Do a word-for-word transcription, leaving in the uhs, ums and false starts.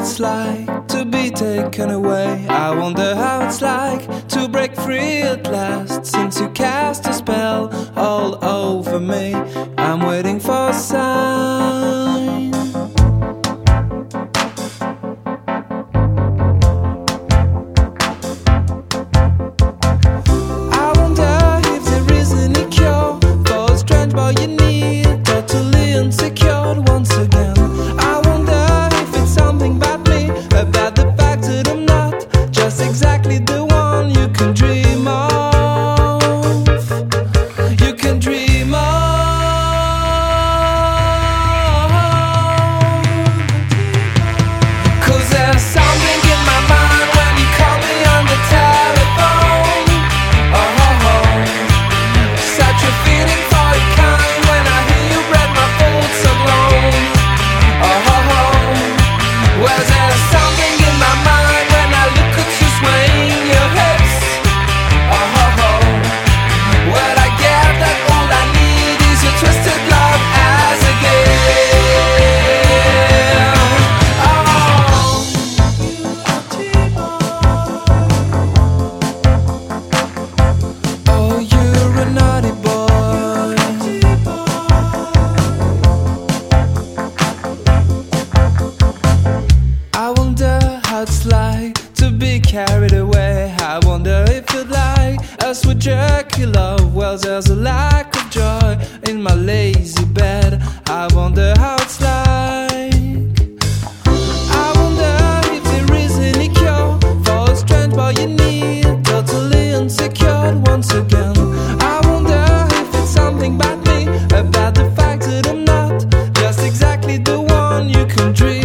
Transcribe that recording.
it's like to be taken away. I wonder how it's like to break free at last, since you cast a spell all over me. I'm waiting for a sign. I wonder if there is any cure for a strange boy you need, totally insecure once again. I wonder if it's something about me, about the fact that I'm not just exactly the one you can dream of. You can dream of. 'Cause there's something in my mind when you call me on the telephone. Oh, oh, oh. Such a feeling for your kind when I hear you break my thoughts alone. Oh, oh, oh. Well, there's something in my mind when I look at you swaying your hips. Oh, oh, oh. Well, I get that all I need is your twisted love as a gift. Oh, oh, you're a naughty boy. I wonder how it's like to be carried away. I wonder if you'd like a sweet jerky love. Well, there's a lack of joy in my lazy bed. I wonder how it's like. I wonder if there is any cure for a strange boy you need, totally insecure once again. I wonder if it's something about me, about the fact that I'm not just exactly the one you can dream